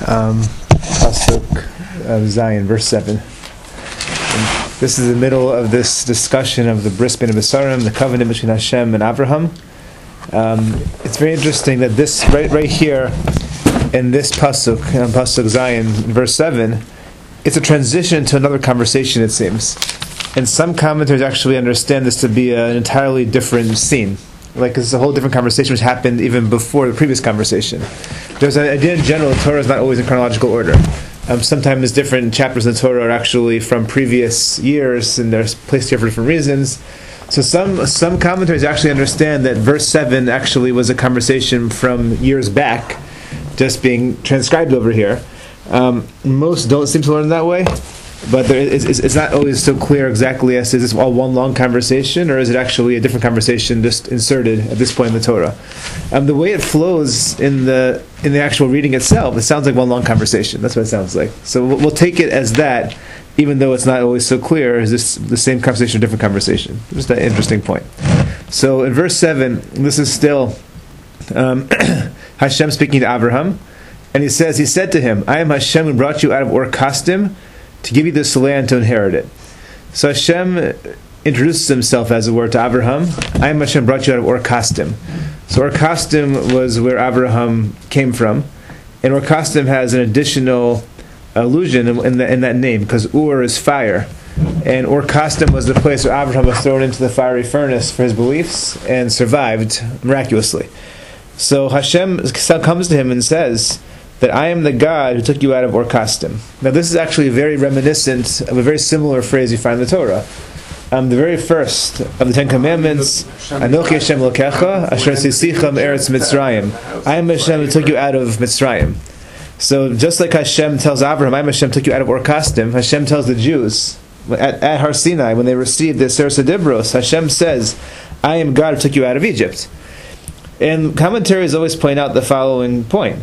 Pasuk of Zion, verse 7. And this is the middle of this discussion of the Bris Bein HaBesarim, the covenant between Hashem and Abraham. It's very interesting that this, right here, in this Pasuk, Pasuk Zion, verse 7, it's a transition to another conversation, it seems. And some commentators actually understand this to be an entirely different scene. Like, it's a whole different conversation which happened even before the previous conversation. There's an idea in general, the Torah is not always in chronological order. Sometimes different chapters in the Torah are actually from previous years, and they're placed here for different reasons. So some commentators actually understand that verse 7 actually was a conversation from years back, just being transcribed over here. Most don't seem to learn that way, but it's not always so clear exactly as is this all one long conversation, or is it actually a different conversation just inserted at this point in the Torah. The way it flows in the actual reading itself, it sounds like one long conversation. That's what it sounds like. So we'll take it as that, even though it's not always so clear. Is this the same conversation or different conversation? Just an interesting point. So in verse 7, this is still Hashem speaking to Abraham, and he said to him, I am Hashem who brought you out of Ur Kasdim to give you this land to inherit it. So Hashem introduces himself, as it were, to Abraham. I am Hashem, brought you out of Ur Kasdim. So Ur Kasdim was where Abraham came from, and Ur Kasdim has an additional allusion in that name, because Ur is fire, and Ur Kasdim was the place where Abraham was thrown into the fiery furnace for his beliefs and survived miraculously. So Hashem comes to him and says that I am the God who took you out of Ur Kasdim. Now this is actually very reminiscent of a very similar phrase you find in the Torah. The very first of the Ten Commandments, Anochi Hashem Elokecha, Asher Tzisicha Me'eretz Mitzrayim. I am Hashem who took you out of Mitzrayim. So just like Hashem tells Abraham, I am Hashem who took you out of Ur Kasdim, Hashem tells the Jews at Har Sinai, when they received the Aseret Dibros, Hashem says, I am God who took you out of Egypt. And commentaries always point out the following point.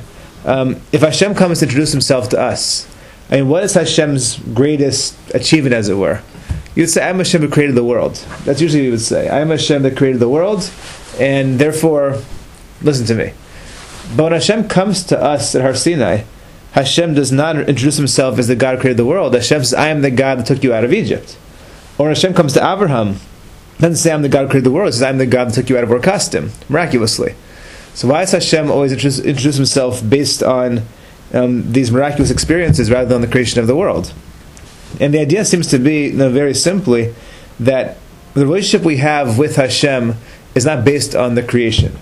If Hashem comes to introduce himself to us, I mean, what is Hashem's greatest achievement, as it were? You would say, I am Hashem who created the world. That's usually what you would say. I am Hashem that created the world, and therefore, listen to me. But when Hashem comes to us at Har Sinai, Hashem does not introduce himself as the God who created the world. Hashem says, I am the God that took you out of Egypt. Or when Hashem comes to Abraham, he doesn't say, I am the God who created the world. He says, I am the God that took you out of Ur Kasdim, miraculously. So why does Hashem always introduce himself based on these miraculous experiences rather than the creation of the world? And the idea seems to be, very simply, that the relationship we have with Hashem is not based on the creation.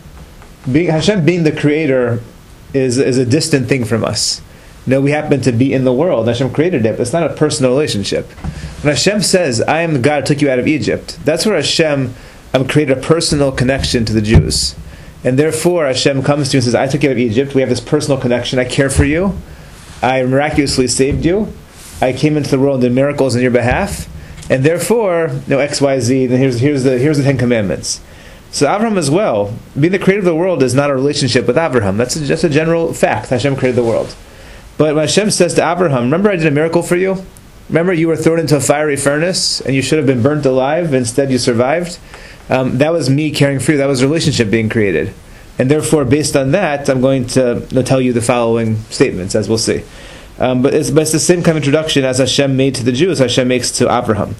Hashem being the creator is a distant thing from us. We happen to be in the world. Hashem created it, but it's not a personal relationship. When Hashem says, I am the God who took you out of Egypt, that's where Hashem created a personal connection to the Jews. And therefore, Hashem comes to you and says, I took you out of Egypt. We have this personal connection. I care for you. I miraculously saved you. I came into the world and did miracles on your behalf. And therefore, X, Y, Z, and here's the Ten Commandments. So Abraham as well, being the creator of the world is not a relationship with Abraham. That's just a general fact. Hashem created the world. But when Hashem says to Abraham, remember I did a miracle for you? Remember you were thrown into a fiery furnace and you should have been burnt alive, instead you survived? That was me caring for you. That was a relationship being created. And therefore, based on that, I'm going to tell you the following statements, as we'll see. But it's the same kind of introduction as Hashem made to the Jews, Hashem makes to Abraham.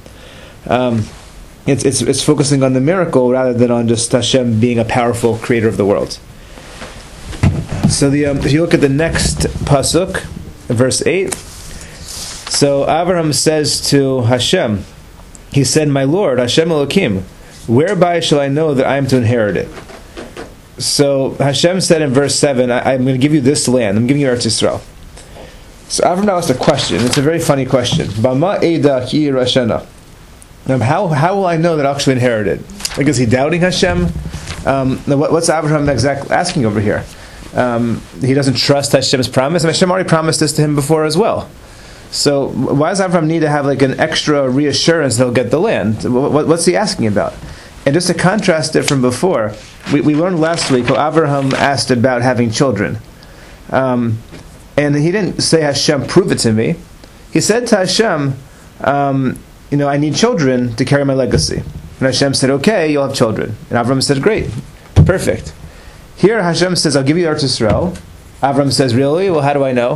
It's focusing on the miracle rather than on just Hashem being a powerful creator of the world. So if you look at the next pasuk, verse 8, so Abraham says to Hashem, he said, my Lord, Hashem Elokim, whereby shall I know that I am to inherit it? So Hashem said in verse 7, I'm going to give you this land. I'm giving you Eretz Yisrael. So Abraham now asked a question. It's a very funny question. Bama Eida Ki Rashena. How will I know that I'll actually inherit it? Like, is he doubting Hashem? What's Abraham exactly asking over here? He doesn't trust Hashem's promise. And Hashem already promised this to him before as well. So why does Abraham need to have like an extra reassurance that he'll get the land? What's he asking about? And just to contrast it from before, we learned last week how Abraham asked about having children. And he didn't say, Hashem, prove it to me. He said to Hashem, I need children to carry my legacy. And Hashem said, okay, you'll have children. And Abraham said, great, perfect. Here Hashem says, I'll give you Eretz Yisrael. Abraham says, really? Well, how do I know?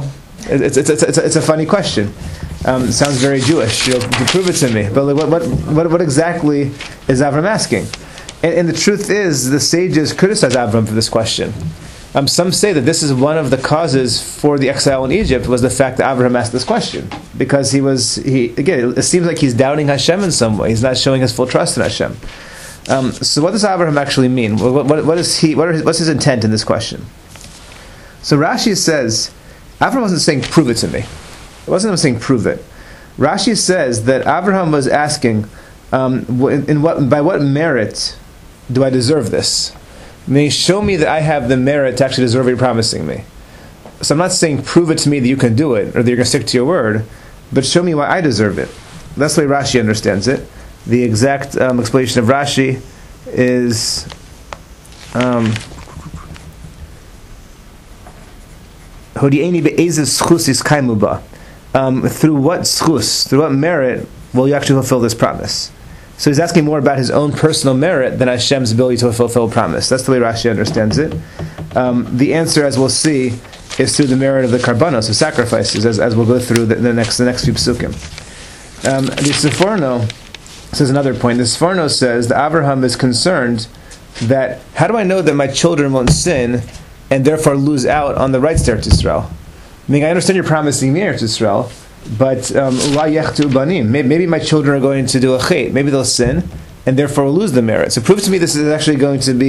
It's a funny question. It sounds very Jewish. You can prove it to me. But what exactly is Avram asking? And the truth is, the sages criticize Avram for this question. Some say that this is one of the causes for the exile in Egypt was the fact that Abraham asked this question, because again, it seems like he's doubting Hashem in some way. He's not showing his full trust in Hashem. So what does Abraham actually mean? What's his intent in this question? So Rashi says, Abraham wasn't saying prove it to me. It wasn't him saying prove it. Rashi says that Abraham was asking, by what merit do I deserve this? Meaning, show me that I have the merit to actually deserve what you're promising me. So I'm not saying prove it to me that you can do it, or that you're going to stick to your word, but show me why I deserve it. That's the way Rashi understands it. The exact explanation of Rashi is through what schus, through what merit will you actually fulfill this promise? So he's asking more about his own personal merit than Hashem's ability to fulfill a promise. That's the way Rashi understands it. The answer, as we'll see, is through the merit of the karbanos, of sacrifices, as we'll go through the next few psukim. The Sforno says another point. The Sforno says that Abraham is concerned that, how do I know that my children won't sin and therefore lose out on the rights to Eretz Yisrael? I mean, I understand you're promising me Eretz Yisrael, but maybe my children are going to do a chet. Maybe they'll sin, and therefore will lose the merit. So prove to me this is actually going to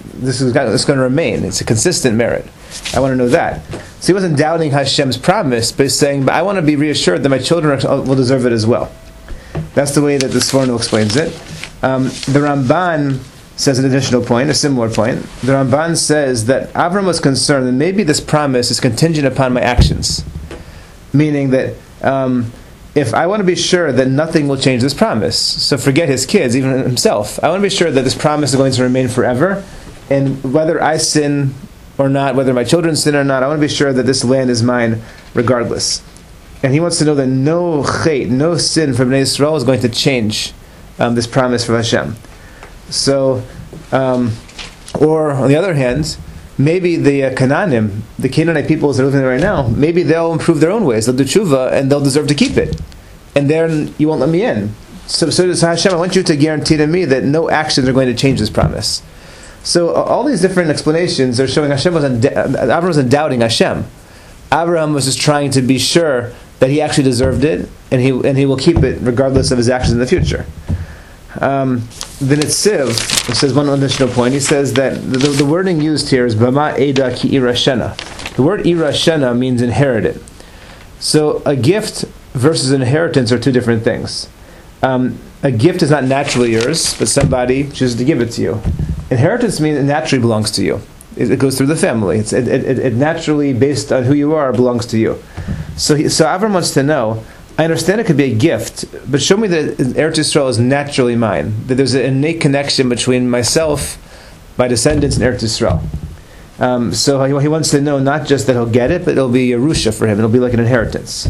remain. It's a consistent merit. I want to know that. So he wasn't doubting Hashem's promise, but he's saying, but I want to be reassured that my children will deserve it as well. That's the way that the Sforno explains it. The Ramban says an additional point, a similar point. The Ramban says that Avram was concerned that maybe this promise is contingent upon my actions. Meaning that if I want to be sure that nothing will change this promise, so forget his kids, even himself, I want to be sure that this promise is going to remain forever, and whether I sin or not, whether my children sin or not, I want to be sure that this land is mine regardless. And he wants to know that no chet, no sin from Bnei Yisrael is going to change this promise from Hashem. So, or on the other hand, maybe the Canaanim, the Canaanite peoples that are living there right now, maybe they'll improve their own ways. They'll do tshuva and they'll deserve to keep it. And then you won't let me in. So Hashem, I want you to guarantee to me that no actions are going to change this promise. So all these different explanations are showing Abraham wasn't doubting Hashem. Abraham was just trying to be sure that he actually deserved it, and he will keep it regardless of his actions in the future. The Netziv says one additional point. He says that the wording used here is Bama Eda Ki Irashena. The word Irashena means inherited. So a gift versus inheritance are two different things. A gift is not naturally yours, but somebody chooses to give it to you. Inheritance means it naturally belongs to you. It goes through the family. It naturally, based on who you are, belongs to you. So Avram wants to know, I understand it could be a gift, but show me that Eretz Yisrael is naturally mine, that there's an innate connection between myself, my descendants, and Eretz Yisrael. So he wants to know not just that he'll get it, but it'll be Yerusha for him. It'll be like an inheritance.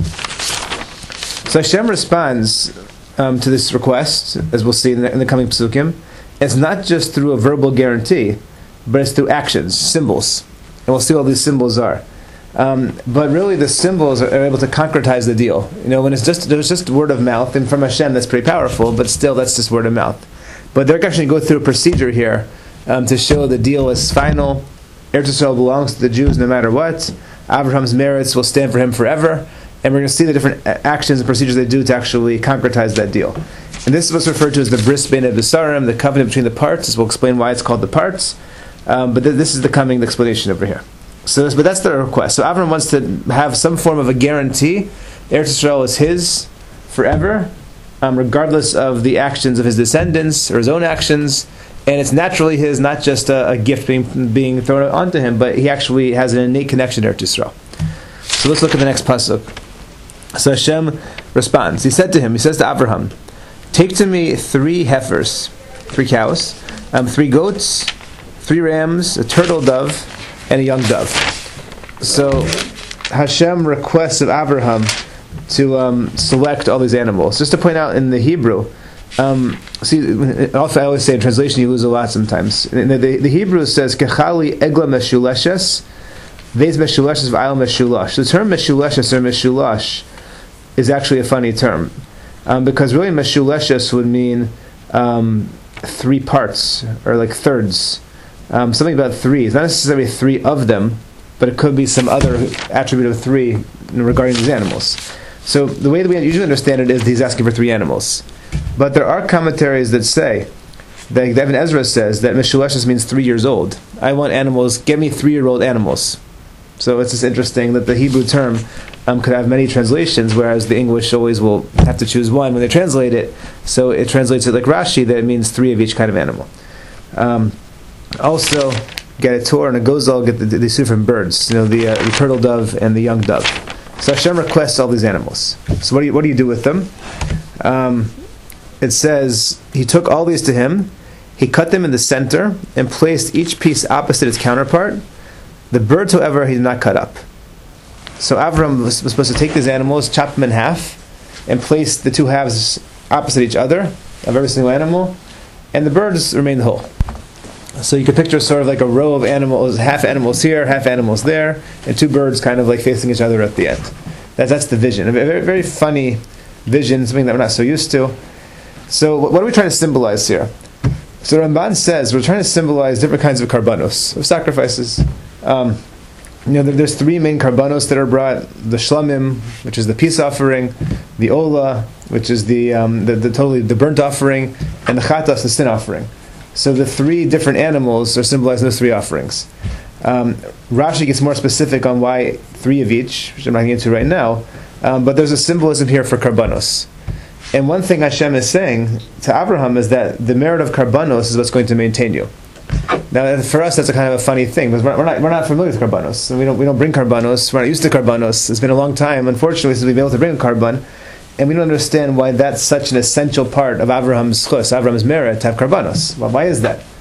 So Hashem responds to this request, as we'll see in the coming psukim. It's not just through a verbal guarantee, but it's through actions, symbols. And we'll see what these symbols are. But really the symbols are able to concretize the deal. When there's just word of mouth, and from Hashem that's pretty powerful, but still that's just word of mouth. But they're actually going to go through a procedure here to show the deal is final. Eretz Yisrael belongs to the Jews no matter what. Abraham's merits will stand for him forever. And we're going to see the different actions and procedures they do to actually concretize that deal. And this is what's referred to as the bris bein habesarim, the covenant between the parts. As we'll explain why it's called the parts. But this is the coming explanation over here. But that's the request. So Avram wants to have some form of a guarantee. Eretz Yisrael is his forever, regardless of the actions of his descendants or his own actions. And it's naturally his, not just a gift being thrown onto him, but he actually has an innate connection to Eretz Yisrael. So let's look at the next pasuk. So Hashem responds. He says to Abraham, take to me 3 heifers, 3 cows, 3 goats, 3 rams, a turtle dove, and a young dove. So Hashem requests of Abraham to select all these animals. Just to point out in the Hebrew, also I always say in translation you lose a lot sometimes. The Hebrew says, Kechali egla meshuleshes Vez Meshulash is V'ayil Meshulash. The term Meshuleshes or Meshulash is actually a funny term. Because really Meshuleshes would mean 3 parts, or like thirds. Something about 3. It's not necessarily 3 of them, but it could be some other attribute of 3 regarding these animals. So the way that we usually understand it is he's asking for 3 animals. But there are commentaries that say, that Ibn Ezra says that Meshuleshes means 3 years old. I want animals, get me 3-year-old animals. So it's just interesting that the Hebrew term could have many translations, whereas the English always will have to choose one when they translate it. So it translates it like Rashi, that it means 3 of each kind of animal. Also, get a Torah and a Gozal, get the suit from birds, the turtle dove and the young dove. So Hashem requests all these animals. So what do you do with them? It says, he took all these to him, he cut them in the center, and placed each piece opposite its counterpart. The birds, however, he did not cut up. So Avraham was supposed to take these animals, chop them in half, and place the 2 halves opposite each other of every single animal, and the birds remained whole. So you could picture sort of like a row of animals, half animals here, half animals there, and 2 birds kind of like facing each other at the end. That's the vision. A very, very funny vision, something that we're not so used to. So what are we trying to symbolize here? So Ramban says we're trying to symbolize different kinds of karbanos, of sacrifices. There's 3 main karbanos that are brought: the shlamim, which is the peace offering; the ola, which is the burnt offering; and the chatas, the sin offering. So the 3 different animals are symbolizing those 3 offerings. Rashi gets more specific on why 3 of each, which I'm not getting into right now, but there's a symbolism here for karbanos. And one thing Hashem is saying to Abraham is that the merit of karbanos is what's going to maintain you. Now, for us, that's a kind of a funny thing, because we're not familiar with karbanos. So we don't bring karbanos. We're not used to karbanos. It's been a long time, unfortunately, since we've been able to bring a karban, and we don't understand why that's such an essential part of Abraham's chus, Abraham's merit, to have karbanos. Well, why is that?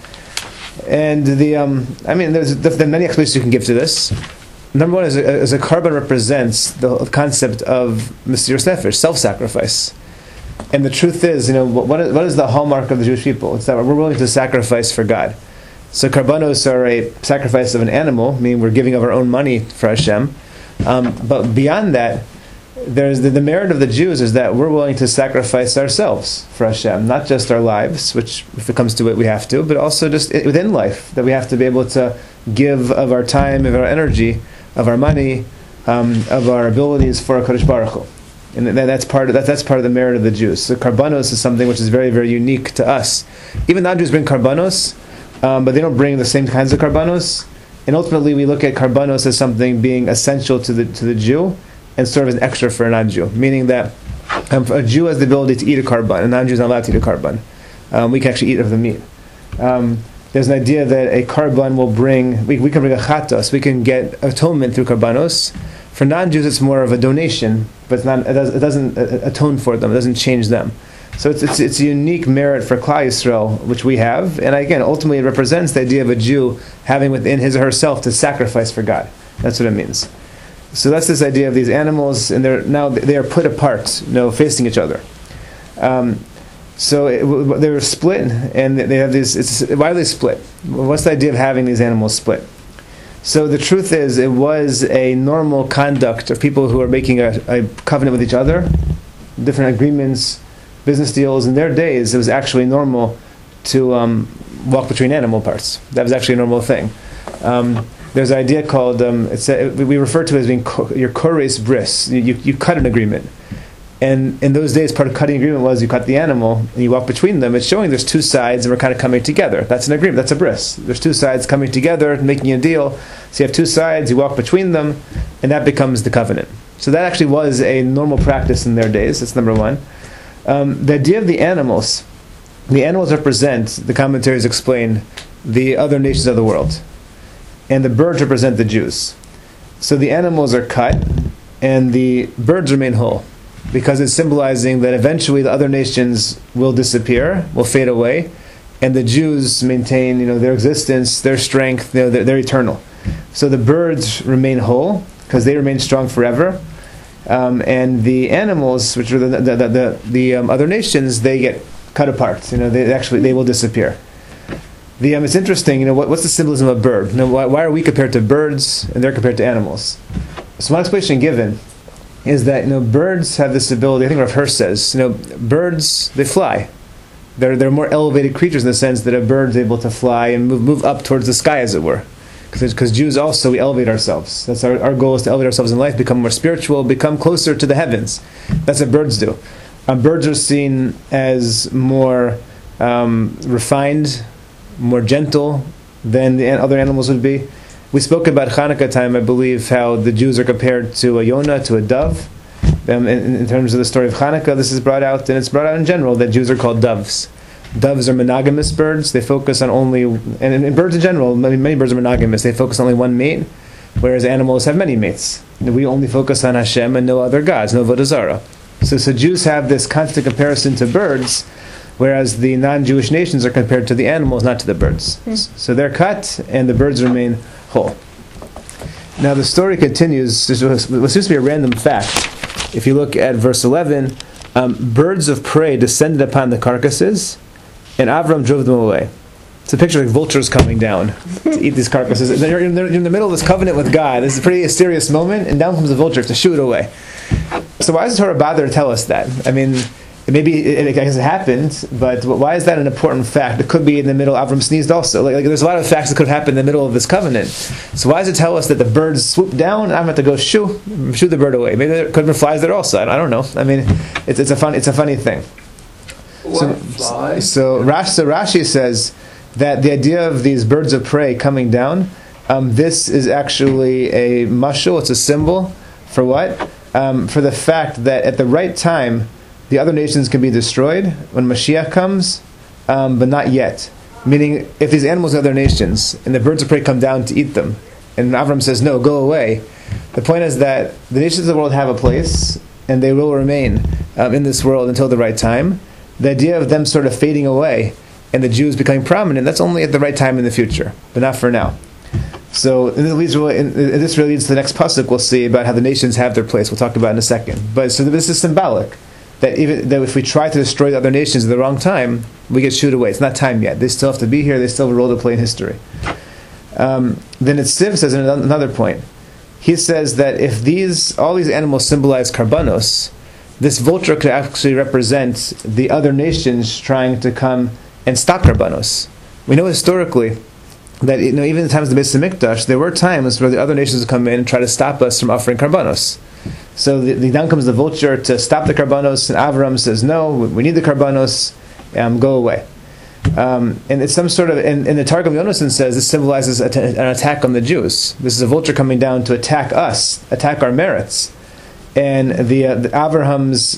And there's many explanations you can give to this. Number one is a karban represents the concept of Mesiras Nefesh, self-sacrifice. And the truth is, what is the hallmark of the Jewish people? It's that we're willing to sacrifice for God. So karbanos are a sacrifice of an animal, meaning we're giving of our own money for Hashem. But beyond that, there's the merit of the Jews is that we're willing to sacrifice ourselves for Hashem, not just our lives, which if it comes to it we have to, but also just within life, that we have to be able to give of our time, of our energy, of our money, of our abilities for HaKadosh Baruch Hu. And that's part of the merit of the Jews. So karbanos is something which is very, very unique to us. Even non-Jews bring karbanos, but they don't bring the same kinds of karbanos. And ultimately, we look at karbanos as something being essential to the Jew, and sort of an extra for a non-Jew. Meaning that a Jew has the ability to eat a karban, a non-Jew is not allowed to eat a karban. We can actually eat of the meat. There's an idea that a karban will bring. We can bring a chatos. We can get atonement through karbanos. For non-Jews, it's more of a donation, but it doesn't atone for them. It doesn't change them. So it's a unique merit for Klal Yisrael, which we have, and again, ultimately, it represents the idea of a Jew having within his or herself to sacrifice for God. That's what it means. So that's this idea of these animals, and they are put apart, facing each other. So they were split, and they have these. Why are they split? What's the idea of having these animals split? So the truth is, it was a normal conduct of people who are making a covenant with each other, different agreements, business deals. In their days, it was actually normal to walk between animal parts. That was actually a normal thing. There's an idea called, we refer to it as being your kores bris. You cut an agreement. And in those days, part of cutting agreement was you cut the animal and you walk between them. It's showing there's 2 sides and we're kind of coming together. That's an agreement. That's a bris. There's 2 sides coming together, making a deal. So you have 2 sides, you walk between them, and that becomes the covenant. So that actually was a normal practice in their days. That's number one. The idea of the animals represent, the commentaries explain, the other nations of the world. And the birds represent the Jews. So the animals are cut, and the birds remain whole, because it's symbolizing that eventually the other nations will disappear, will fade away, and the Jews maintain, their existence, their strength, they're eternal. So the birds remain whole because they remain strong forever, and the animals, which are the other nations, they get cut apart. They will disappear. It's interesting, what's the symbolism of bird? Why are we compared to birds and they're compared to animals? So one explanation given is that birds have this ability. I think Rav Hirsch says, birds, they fly. They're more elevated creatures in the sense that a bird is able to fly and move up towards the sky, as it were. Because Jews also, we elevate ourselves. That's our goal, is to elevate ourselves in life, become more spiritual, become closer to the heavens. That's what birds do. Birds are seen as more refined, more gentle than the other animals would be. We spoke about Hanukkah time, I believe, how the Jews are compared to a Yonah, to a dove. In terms of the story of Hanukkah, this is brought out, and it's brought out in general, that Jews are called doves. Doves are monogamous birds. They focus on only, and birds in general, many birds are monogamous. They focus on only one mate, whereas animals have many mates. We only focus on Hashem and no other gods, no Avodah Zarah. So Jews have this constant comparison to birds, whereas the non-Jewish nations are compared to the animals, not to the birds. So they're cut, and the birds remain whole. Now the story continues. This was supposed to be a random fact. If you look at verse 11, birds of prey descended upon the carcasses, and Avram drove them away. It's a picture like vultures coming down to eat these carcasses. And you're in the middle of this covenant with God. This is a pretty serious moment, and down comes a vulture to shoo it away. So why does the Torah bother to tell us that? I mean, maybe I guess it happened, but why is that an important fact? It could be in the middle. Avram sneezed also. Like there's a lot of facts that could happen in the middle of this covenant. So why does it tell us that the birds swoop down and I'm going to go shoo the bird away? Maybe there could have been flies there also. I don't know. I mean, it's a funny thing. So Rashi says that the idea of these birds of prey coming down, this is actually a mashal. It's a symbol for what? For the fact that at the right time, the other nations can be destroyed when Mashiach comes, but not yet. Meaning, if these animals are other nations, and the birds of prey come down to eat them, and Avram says, no, go away. The point is that the nations of the world have a place, and they will remain in this world until the right time. The idea of them sort of fading away, and the Jews becoming prominent, that's only at the right time in the future, but not for now. So this really leads to the next pasuk we'll see about how the nations have their place. We'll talk about it in a second. But so this is symbolic. That if we try to destroy the other nations at the wrong time, we get shooed away. It's not time yet. They still have to be here. They still have a role to play in history. Then Siv says in another point, he says that if all these animals symbolize karbanos, this vulture could actually represent the other nations trying to come and stop karbanos. We know historically that even in the times of the Beis Hamikdash, there were times where the other nations would come in and try to stop us from offering karbanos. So down comes the vulture to stop the karbanos, and Avram says, no, we need the karbanos, go away. And it's some sort of, and the Targum Yonasan says this symbolizes an attack on the Jews. This is a vulture coming down to attack us, attack our merits. And the Avraham's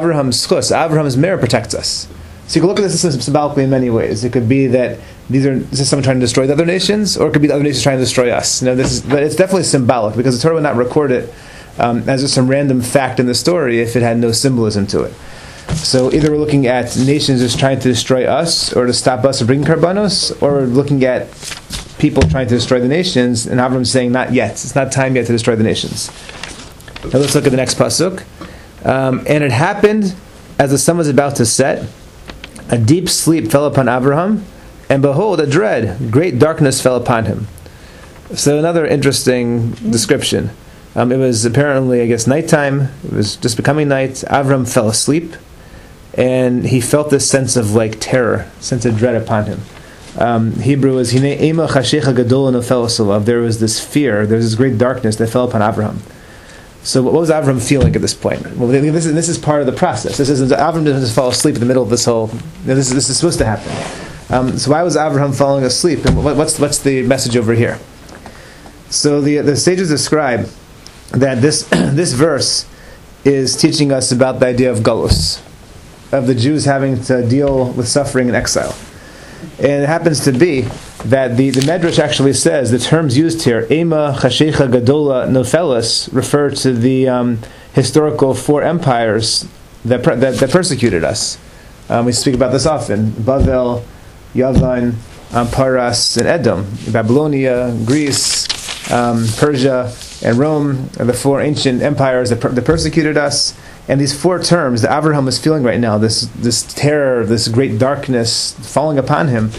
merit protects us. So you can look at this symbolically in many ways. It could be that this is someone trying to destroy the other nations, or it could be the other nations trying to destroy us. But it's definitely symbolic, because the Torah would not record it as just some random fact in the story if it had no symbolism to it. So either we're looking at nations just trying to destroy us, or to stop us from bringing karbanos, or we're looking at people trying to destroy the nations, and Avram's saying, not yet. It's not time yet to destroy the nations. Now let's look at the next pasuk. And it happened, as the sun was about to set, a deep sleep fell upon Abraham, and behold, a great darkness fell upon him. So another interesting description. It was apparently, I guess, nighttime. It was just becoming night. Avram fell asleep, and he felt this sense of terror, sense of dread upon him. Hebrew is Hine Ema Chashecha Gadol Nofel Osolav. There was this fear, there was this great darkness that fell upon Avraham. So what was Avram feeling at this point? Well, this is part of the process. Avram doesn't just fall asleep in the middle of this whole. This is supposed to happen. So why was Avraham falling asleep? And what's the message over here? So the sages describe that this verse is teaching us about the idea of galus, of the Jews having to deal with suffering and exile. And it happens to be that the Medrash actually says the terms used here, Ema, Chashecha, Gadola, Nofelis, refer to the historical four empires that persecuted us. We speak about this often: Bavel, Yavan, Paras, and Edom. Babylonia, Greece, Persia, and Rome are the four ancient empires that persecuted us. And these four terms that Avraham is feeling right now, this terror, this great darkness falling upon him,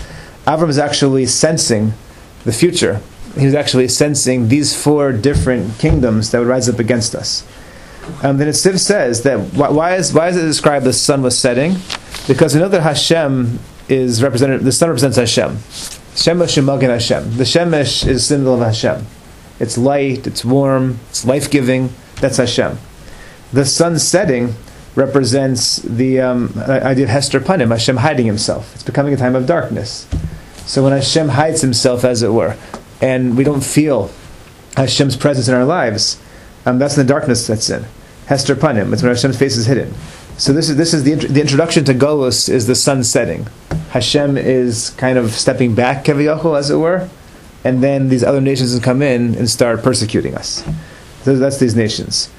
Avram is actually sensing the future. He was actually sensing these 4 different kingdoms that would rise up against us. Then it says that why is it described the sun was setting? Because we know that Hashem is represented. The sun represents Hashem. Shemesh Magen Hashem. The Shemesh is a symbol of Hashem. It's light. It's warm. It's life-giving. That's Hashem. The sun setting represents the idea of Hester Panim, Hashem hiding Himself. It's becoming a time of darkness. So when Hashem hides Himself, as it were, and we don't feel Hashem's presence in our lives, that's when the darkness sets in. Hester Panim, it's when Hashem's face is hidden. So this is the introduction to Golus is the sun setting. Hashem is kind of stepping back, Keviyachol, as it were, and then these other nations will come in and start persecuting us. So that's these nations.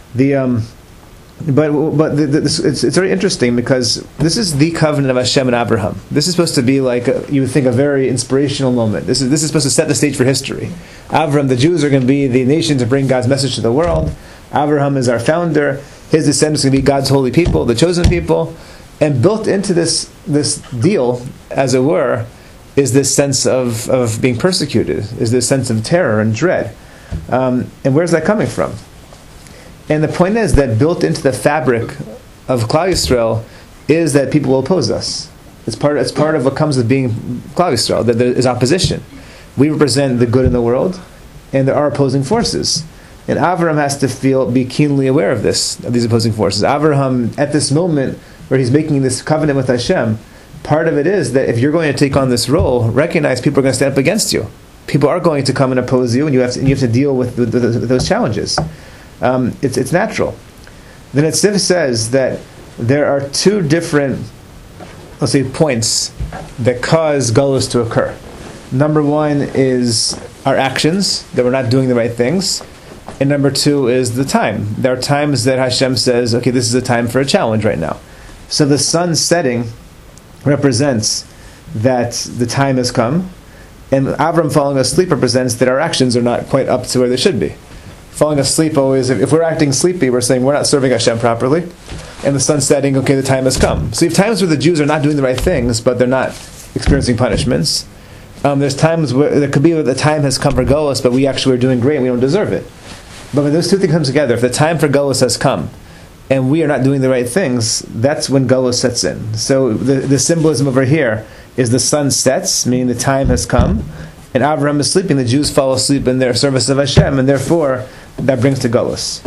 It's very interesting because this is the covenant of Hashem and Abraham. This is supposed to be like you would think a very inspirational moment. This is supposed to set the stage for history. Abraham, the Jews are going to be the nation to bring God's message to the world. Abraham is our founder. His descendants are going to be God's holy people, the chosen people. And built into this deal, as it were, is this sense of being persecuted, is this sense of terror and dread. And where's that coming from? And the point is that built into the fabric of Klal Yisrael is that people will oppose us. It's part of what comes with being Klal Yisrael, that there is opposition. We represent the good in the world, and there are opposing forces. And Avraham has to be keenly aware of these opposing forces. Avraham, at this moment where he's making this covenant with Hashem, part of it is that if you're going to take on this role, recognize people are going to stand up against you. People are going to come and oppose you, and you have to deal with those challenges. It's natural. Then it says that there are 2 different, let's say, points that cause Golus to occur. Number 1 is our actions, that we're not doing the right things. And number 2 is the time. There are times that Hashem says, okay, this is a time for a challenge right now. So the sun setting represents that the time has come, and Avram falling asleep represents that our actions are not quite up to where they should be. Falling asleep always, if we're acting sleepy, we're saying we're not serving Hashem properly. And the sun setting, okay, the time has come. So you have times where the Jews are not doing the right things, but they're not experiencing punishments. There's times where there could be where the time has come for Golus, but we actually are doing great and we don't deserve it. But when those 2 things come together, if the time for Golus has come, and we are not doing the right things, that's when Golus sets in. So the symbolism over here is the sun sets, meaning the time has come, and Abraham is sleeping, the Jews fall asleep in their service of Hashem, and therefore that brings to Golus.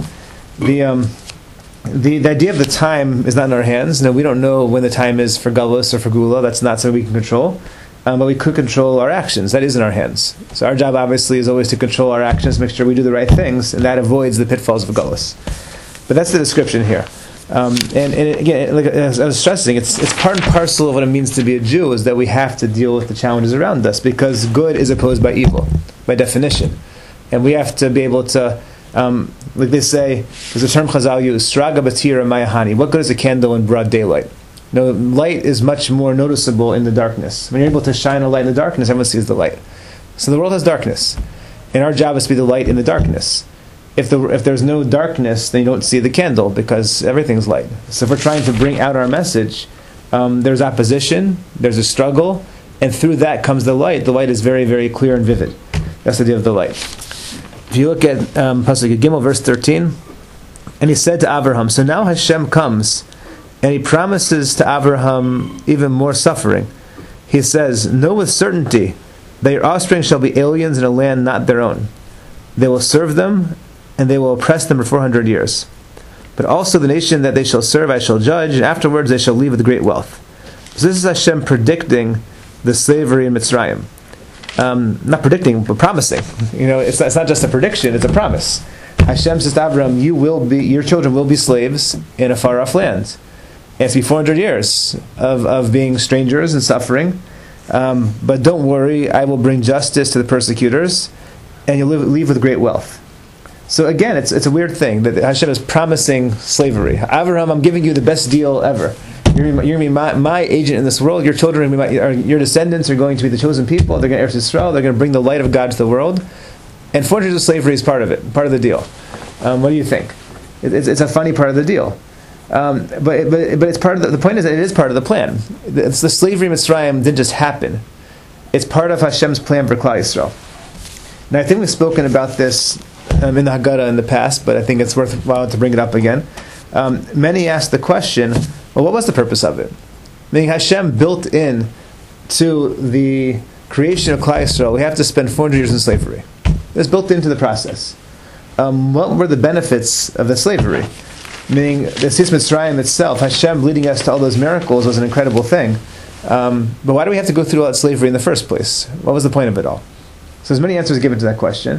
The idea of the time is not in our hands. No, we don't know when the time is for Golus or for Gula. That's not something we can control. But we could control our actions. That is in our hands. So our job, obviously, is always to control our actions, make sure we do the right things, and that avoids the pitfalls of Golus. But that's the description here. Again, like as I was stressing, it's part and parcel of what it means to be a Jew, is that we have to deal with the challenges around us, because good is opposed by evil, by definition. And we have to be able to, like they say, there's a term Chazal use, Straga Batira Mayahani. What good is a candle in broad daylight? No, light is much more noticeable in the darkness. When you're able to shine a light in the darkness, everyone sees the light. So the world has darkness, and our job is to be the light in the darkness. If there's no darkness, then you don't see the candle, because everything's light. So if we're trying to bring out our message, there's opposition, there's a struggle, and through that comes the light. The light is very, very clear and vivid. That's the idea of the light. If you look at Pasuk Gimel, verse 13, and he said to Abraham, so now Hashem comes, and he promises to Abraham even more suffering. He says, know with certainty that your offspring shall be aliens in a land not their own. They will serve them, and they will oppress them for 400 years. But also the nation that they shall serve I shall judge, and afterwards they shall leave with great wealth. So this is Hashem predicting the slavery in Mitzrayim. Not predicting, but promising. It's not just a prediction, it's a promise. Hashem says to Abraham, your children will be slaves in a far-off land. And it's be 400 years of being strangers and suffering. But don't worry, I will bring justice to the persecutors, and you'll leave with great wealth. So again, it's a weird thing that Hashem is promising slavery. Abraham, I'm giving you the best deal ever. You're going to be my agent in this world. Your children, your descendants are going to be the chosen people. They're going to Eretz Yisrael. They're going to bring the light of God to the world. And 400 years of slavery is part of it, part of the deal. What do you think? It's a funny part of the deal. But it's part of the point is that it is part of the plan. The slavery in Mitzrayim didn't just happen. it's part of Hashem's plan for Klal Yisrael. Now, I think we've spoken about this in the Haggadah in the past, but I think it's worthwhile to bring it up again. Many ask the question, well, what was the purpose of it? Meaning Hashem built in to the creation of Klal Yisrael, we have to spend 400 years in slavery. It was built into the process. What were the benefits of the slavery? Meaning, the Yetzias Mitzrayim itself, Hashem leading us to all those miracles was an incredible thing. But why do we have to go through all that slavery in the first place? What was the point of it all? So there's many answers given to that question.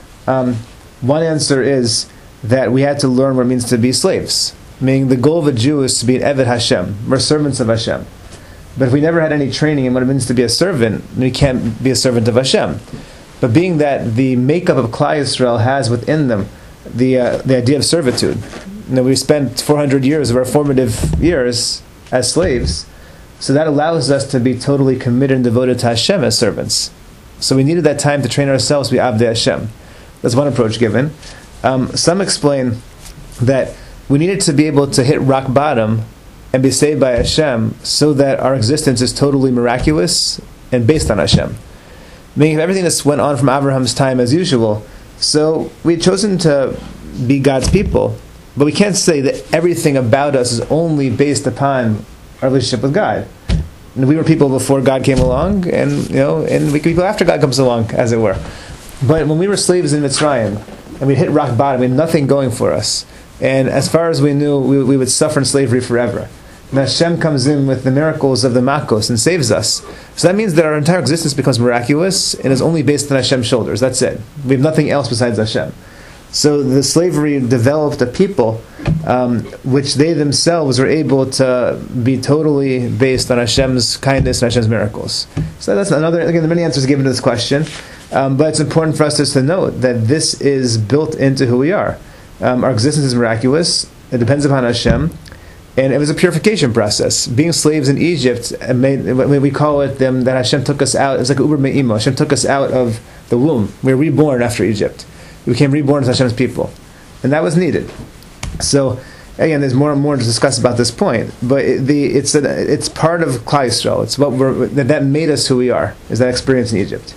One answer is that we had to learn what it means to be slaves. Meaning the goal of a Jew is to be an Eved Hashem. We're servants of Hashem. But if we never had any training in what it means to be a servant, we can't be a servant of Hashem. But being that the makeup of Klal Yisrael has within them the idea of servitude, we spent 400 years of our formative years as slaves, so that allows us to be totally committed and devoted to Hashem as servants. So we needed that time to train ourselves to be Avdei Hashem. That's one approach given. Some explain that we needed to be able to hit rock bottom and be saved by Hashem so that our existence is totally miraculous and based on Hashem. Meaning everything that went on from Abraham's time as usual, so we had chosen to be God's people, but we can't say that everything about us is only based upon our relationship with God. And we were people before God came along, and and we could be people after God comes along, as it were. But when we were slaves in Mitzrayim, and we hit rock bottom, we had nothing going for us. And as far as we knew, we would suffer in slavery forever. And Hashem comes in with the miracles of the Makos and saves us. So that means that our entire existence becomes miraculous and is only based on Hashem's shoulders. That's it. We have nothing else besides Hashem. So the slavery developed a people which they themselves were able to be totally based on Hashem's kindness and Hashem's miracles. So that's another, again, there are many answers given to this question. But it's important for us just to note that this is built into who we are. Our existence is miraculous. It depends upon Hashem. And it was a purification process. Being slaves in Egypt, we call it that Hashem took us out. It's like Uber Me'imo. Hashem took us out of the womb. We were reborn after Egypt. We became reborn as Hashem's people. And that was needed. So, again, there's more and more to discuss about this point. But it's part of Klal Yisrael. It's what that made us who we are, is that experience in Egypt.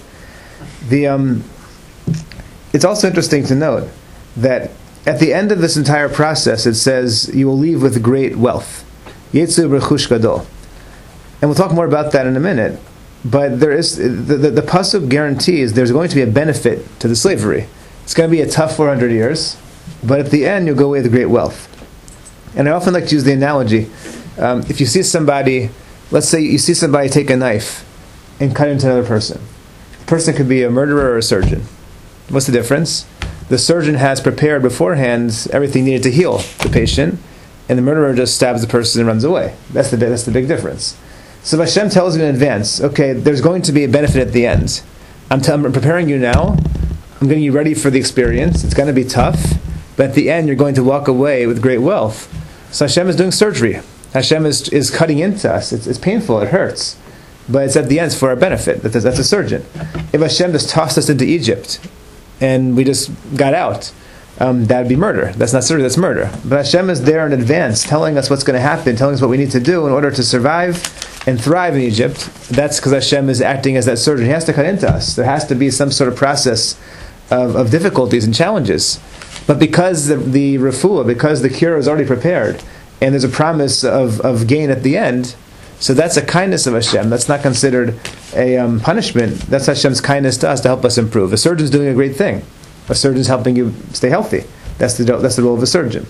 It's also interesting to note that at the end of this entire process, it says, you will leave with great wealth. Yetzu b'rechush gadol. And we'll talk more about that in a minute. But there is the pasuk guarantees there's going to be a benefit to the slavery. It's going to be a tough 400 years, but at the end, you'll go away with great wealth. And I often like to use the analogy. If you see somebody, let's say you see somebody take a knife and cut into another person. The person could be a murderer or a surgeon. What's the difference? The surgeon has prepared beforehand everything needed to heal the patient, and the murderer just stabs the person and runs away. That's the big difference. So if Hashem tells you in advance, okay, there's going to be a benefit at the end. I'm preparing you now. I'm getting you ready for the experience. It's going to be tough, but at the end, you're going to walk away with great wealth. So Hashem is doing surgery. Hashem is cutting into us. It's painful. It hurts. But it's at the end, it's for our benefit. That's a surgeon. If Hashem just tossed us into Egypt, and we just got out, that would be murder. That's not surgery, that's murder. But Hashem is there in advance, telling us what's going to happen, telling us what we need to do in order to survive and thrive in Egypt. That's because Hashem is acting as that surgeon. He has to cut into us. There has to be some sort of process of difficulties and challenges. But because the refuah, because the cure is already prepared, and there's a promise of gain at the end, so that's a kindness of Hashem. That's not considered a punishment. That's Hashem's kindness to us to help us improve. A surgeon's doing a great thing. A surgeon's helping you stay healthy. That's the role of a surgeon.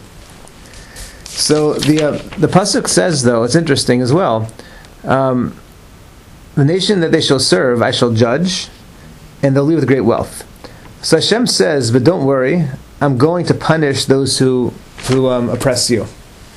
So the pasuk says, though, it's interesting as well. The nation that they shall serve, I shall judge, and they'll leave with great wealth. So Hashem says, but don't worry, I'm going to punish those who oppress you.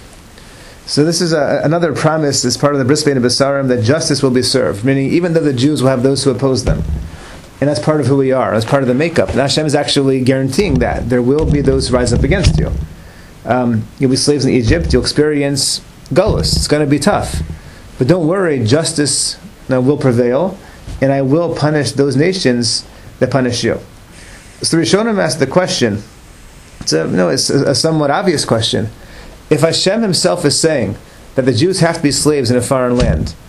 So this is another promise as part of the Bris Bein Besarim that justice will be served, meaning even though the Jews will have those who oppose them. And that's part of who we are, that's part of the makeup. And Hashem is actually guaranteeing that. There will be those who rise up against you. You'll be slaves in Egypt, you'll experience Golus. It's going to be tough. But don't worry, justice will prevail, and I will punish those nations that punish you. So the Rishonim asked the question, it's a somewhat obvious question. If Hashem himself is saying that the Jews have to be slaves in a foreign land,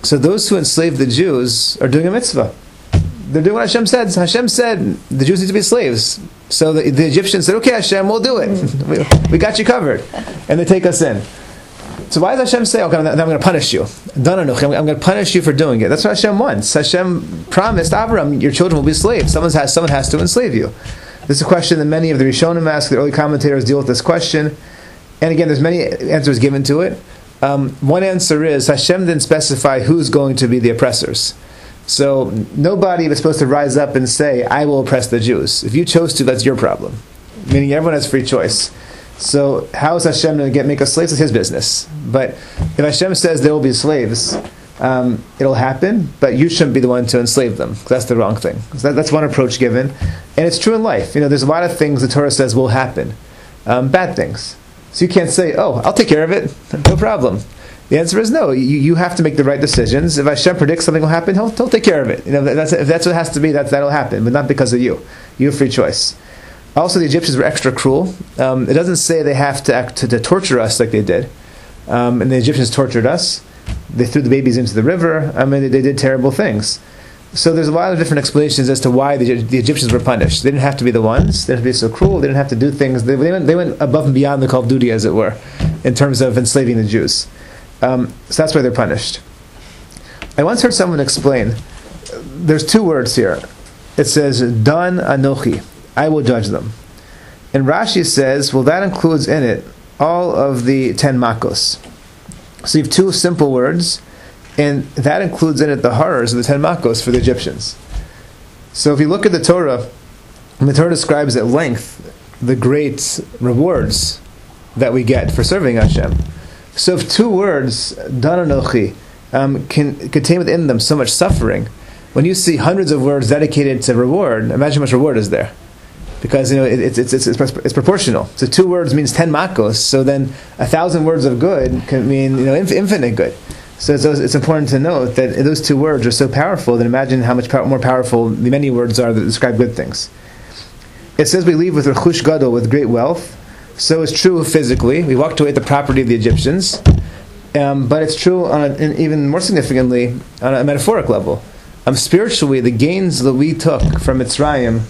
So those who enslave the Jews are doing a mitzvah. They're doing what Hashem said. Hashem said the Jews need to be slaves. So the Egyptians said, okay, Hashem, we'll do it. We got you covered. And they take us in. So why does Hashem say, okay, I'm going to punish you? I'm going to punish you for doing it. That's what Hashem wants. Hashem promised Abraham, your children will be slaves. Someone has to enslave you. This is a question that many of the Rishonim ask. The early commentators deal with this question. And again, there's many answers given to it. One answer is Hashem didn't specify who's going to be the oppressors. So nobody was supposed to rise up and say, I will oppress the Jews. If you chose to, that's your problem. Meaning everyone has free choice. So how is Hashem going to make us slaves? It's his business. But if Hashem says there will be slaves, it'll happen, but you shouldn't be the one to enslave them. Because that's the wrong thing. So that's one approach given. And it's true in life. There's a lot of things the Torah says will happen. Bad things. So you can't say, oh, I'll take care of it. No problem. The answer is no. You have to make the right decisions. If Hashem predicts something will happen, he'll take care of it. If that's what it has to be, that'll happen, but not because of you. You have free choice. Also, the Egyptians were extra cruel. It doesn't say they have to torture us like they did. And the Egyptians tortured us. They threw the babies into the river. They did terrible things. So there's a lot of different explanations as to why the Egyptians were punished. They didn't have to be the ones. They didn't have to be so cruel. They didn't have to do things. They went above and beyond the call of duty, as it were, in terms of enslaving the Jews. So that's why they're punished. I once heard someone explain, there's two words here. It says, Dan Anochi, I will judge them. And Rashi says, well, that includes in it all of the 10 makos. So you have two simple words, and that includes in it the horrors of the 10 makos for the Egyptians. So if you look at the Torah, the Torah describes at length the great rewards that we get for serving Hashem. So if two words, Dan Anochi, can contain within them so much suffering, when you see hundreds of words dedicated to reward, imagine how much reward is there. Because it's proportional. So 2 words means 10 makos. So then 1,000 words of good can mean infinite good. So it's important to note that those 2 words are so powerful. Then imagine how much more powerful the many words are that describe good things. It says we leave with rechush gadol, with great wealth. So it's true physically. We walked away with the property of the Egyptians, but it's true and even more significantly on a metaphoric level. Spiritually, the gains that we took from Mitzrayim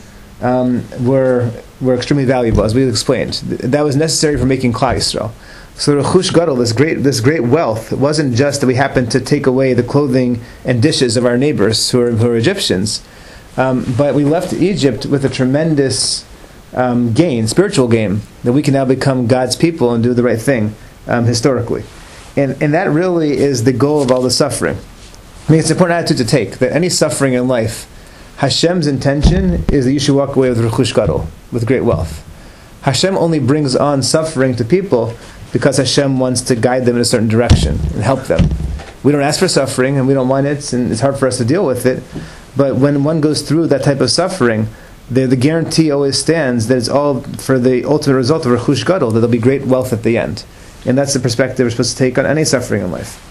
were extremely valuable, as we explained. That was necessary for making Klal Yisrael. So rechush gadol, this great wealth, it wasn't just that we happened to take away the clothing and dishes of our neighbors who are Egyptians, but we left Egypt with a tremendous spiritual gain, that we can now become God's people and do the right thing historically. And that really is the goal of all the suffering. It's an important attitude to take, that any suffering in life, Hashem's intention is that you should walk away with rechush gadol, with great wealth. Hashem only brings on suffering to people because Hashem wants to guide them in a certain direction and help them. We don't ask for suffering and we don't want it, and it's hard for us to deal with it. But when one goes through that type of suffering, the guarantee always stands that it's all for the ultimate result of rechush gadol, that there'll be great wealth at the end. And that's the perspective we're supposed to take on any suffering in life.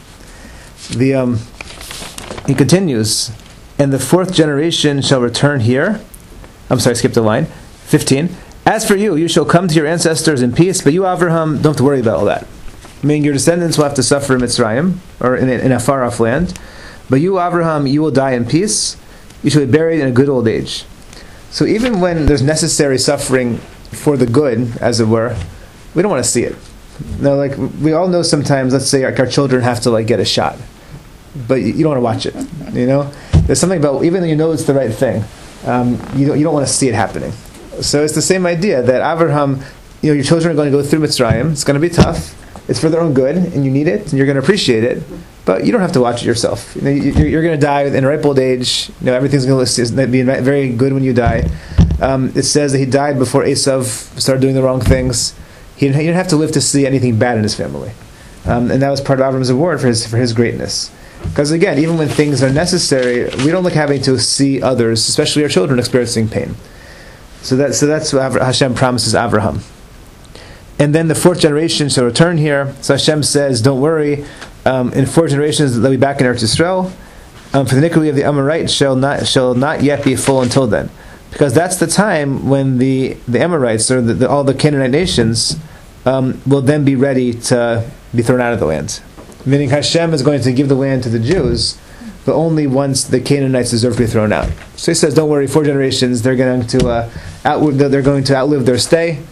He continues, and the 4th generation shall return here. Skipped a line. 15. As for you, you shall come to your ancestors in peace, but you, Avraham, don't have to worry about all that. Meaning your descendants will have to suffer in Mitzrayim, or in a far-off land. But you, Avraham, you will die in peace. You shall be buried in a good old age. So even when there's necessary suffering for the good, as it were, we don't want to see it. No, we all know sometimes, let's say our children have to get a shot. But you don't want to watch it, There's something about, even though you know it's the right thing, you don't want to see it happening. So it's the same idea that Avraham, your children are going to go through Mitzrayim. It's going to be tough. It's for their own good, and you need it, and you're going to appreciate it. But you don't have to watch it yourself. You're going to die in a ripe old age. Everything's going to be very good when you die. It says that he died before Esav started doing the wrong things. He didn't have to live to see anything bad in his family, and that was part of Avram's reward for his greatness. Because again, even when things are necessary, we don't like having to see others, especially our children, experiencing pain. So that's what Hashem promises Avraham. And then the 4th generation shall return here. So Hashem says, don't worry, in 4 generations they'll be back in Eretz Yisrael. For the iniquity of the Amorites shall not yet be full until then. Because that's the time when the Amorites, or all the Canaanite nations, will then be ready to be thrown out of the land. meaning Hashem is going to give the land to the Jews, but only once the Canaanites deserve to be thrown out. So he says, don't worry, 4 generations, they're going to outlive their stay,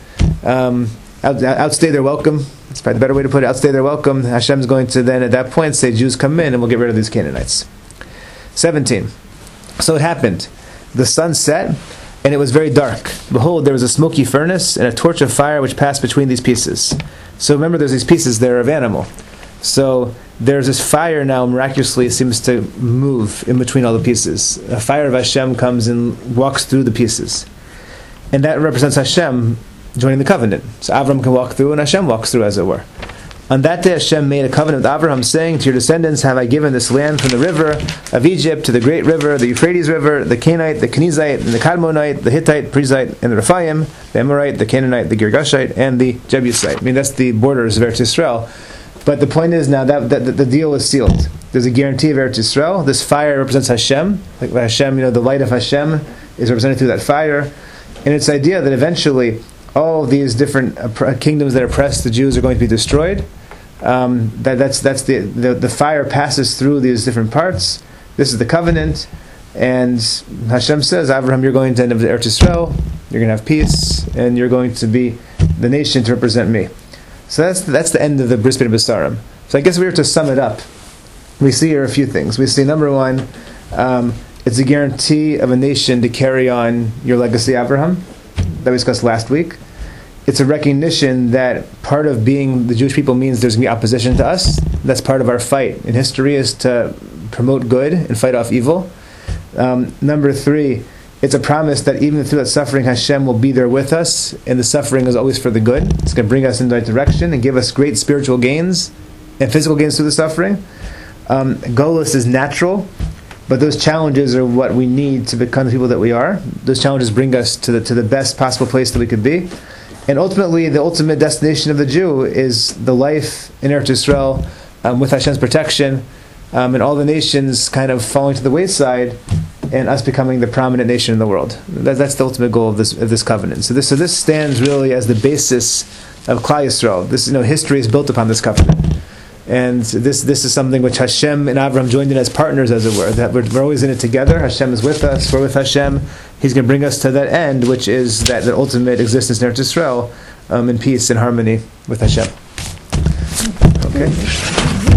outstay their welcome. That's probably the better way to put it, outstay their welcome. Hashem's going to then at that point say, Jews, come in and we'll get rid of these Canaanites. 17. So it happened. The sun set, and it was very dark. Behold, there was a smoky furnace and a torch of fire which passed between these pieces. So remember, there's these pieces there of animal. So there's this fire now, miraculously seems to move in between all the pieces. A fire of Hashem comes and walks through the pieces. And that represents Hashem joining the covenant. So Avram can walk through and Hashem walks through, as it were. On that day Hashem made a covenant with Abraham, saying, to your descendants have I given this land from the river of Egypt to the great river, the Euphrates river, the Canaanite, the Kenizzite, and the Kadmonite, the Hittite, Perizzite, and the Rephaim, the Amorite, the Canaanite, the Girgashite, and the Jebusite. I mean, that's the borders of Eretz Yisrael. But the point is now that the deal is sealed. There's a guarantee of Eretz Yisrael. This fire represents Hashem. Like Hashem, the light of Hashem is represented through that fire. And it's the idea that eventually all these different kingdoms that oppress the Jews are going to be destroyed. That's the fire passes through these different parts. This is the covenant, and Hashem says, Abraham, you're going to end up with Eretz Yisrael, you're going to have peace, and you're going to be the nation to represent me. So that's the end of the Bris Bein Besarim. So I guess if we were to sum it up, we see here a few things. We see, number one, it's a guarantee of a nation to carry on your legacy, Abraham, that we discussed last week. It's a recognition that part of being the Jewish people means there's going to be opposition to us. That's part of our fight in history, is to promote good and fight off evil. Number 3, it's a promise that even through that suffering, Hashem will be there with us, and the suffering is always for the good. It's going to bring us in the right direction and give us great spiritual gains and physical gains through the suffering. Golus is natural, but those challenges are what we need to become the people that we are. Those challenges bring us to the best possible place that we could be. And ultimately, the ultimate destination of the Jew is the life in Eretz Yisrael with Hashem's protection, and all the nations kind of falling to the wayside, and us becoming the prominent nation in the world. That's the ultimate goal of this covenant. So this stands really as the basis of Klal Yisrael. This history is built upon this covenant, and this is something which Hashem and Abraham joined in as partners, as it were. That we're always in it together. Hashem is with us. We're with Hashem. He's going to bring us to that end, which is that ultimate existence in Eretz Yisrael, in peace and harmony with Hashem. Okay.